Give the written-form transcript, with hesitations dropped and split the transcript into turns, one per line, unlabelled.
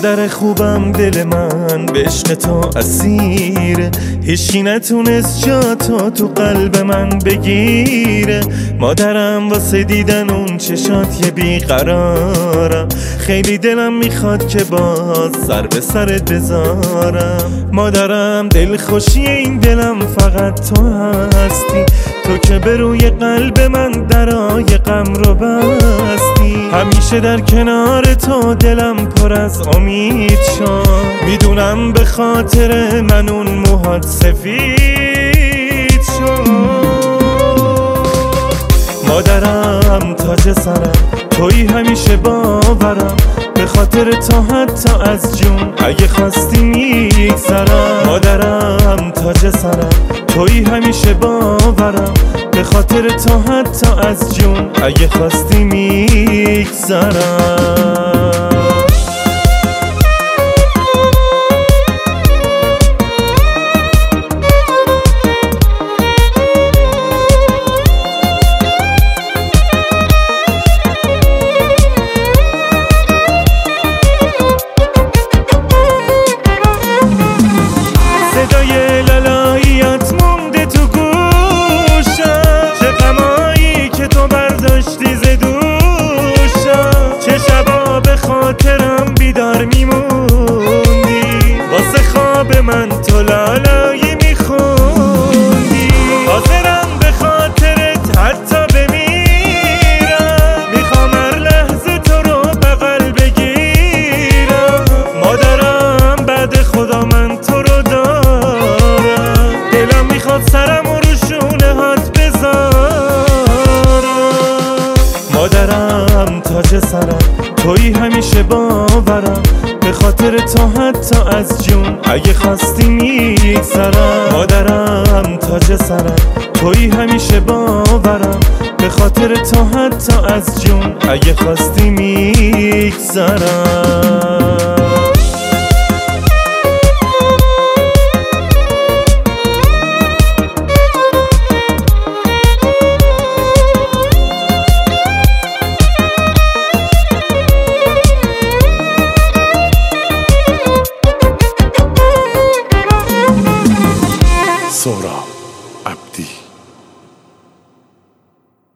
مادر خوبم دل من به عشق تو اسیره، هیچی نتونست جا تو قلب من بگیره. مادرم واسه دیدن اون چشات یه بیقرارم، خیلی دلم میخواد که باز سر به سرت بذارم. مادرم دل خوشی این دلم فقط تو هستی، تو که به روی قلب من درای غم رو بستی. همیشه در کنار تو دلم پر از امید شد، میدونم به خاطر من اون موهات سفید شد. مادرم تاج سرم، تویی همیشه باورم، به خاطر تو حتی از جون اگه خواستی میگذرم. مادرم تاج سرم، تویی همیشه باورم، به خاطر تو حتی از جون اگه خواستی میگذرم. صدای لالاییات مونده تو گوشم، چه غمایی که تو برداشتی ز دوشم، چه شبا به خاطرم بیدار میموندی، واسه خواب من تو لالایی میخوندی. حاضرم به خاطرت حتی بمیرم، میخوام هر لحظه تو رو بغل بگیرم. مادرم بعد خدا من تو رو دارم، دلم میخواد سرم رو شونه هات بذارم. مادرم تاج سرم، تویی همیشه باورم، به خاطر تو حتی از جون اگه خواستی میگذرم. مادرم تاج سرم، تویی همیشه باورم، به خاطر تو حتی از جون اگه خواستی میگذرم.
سهراب.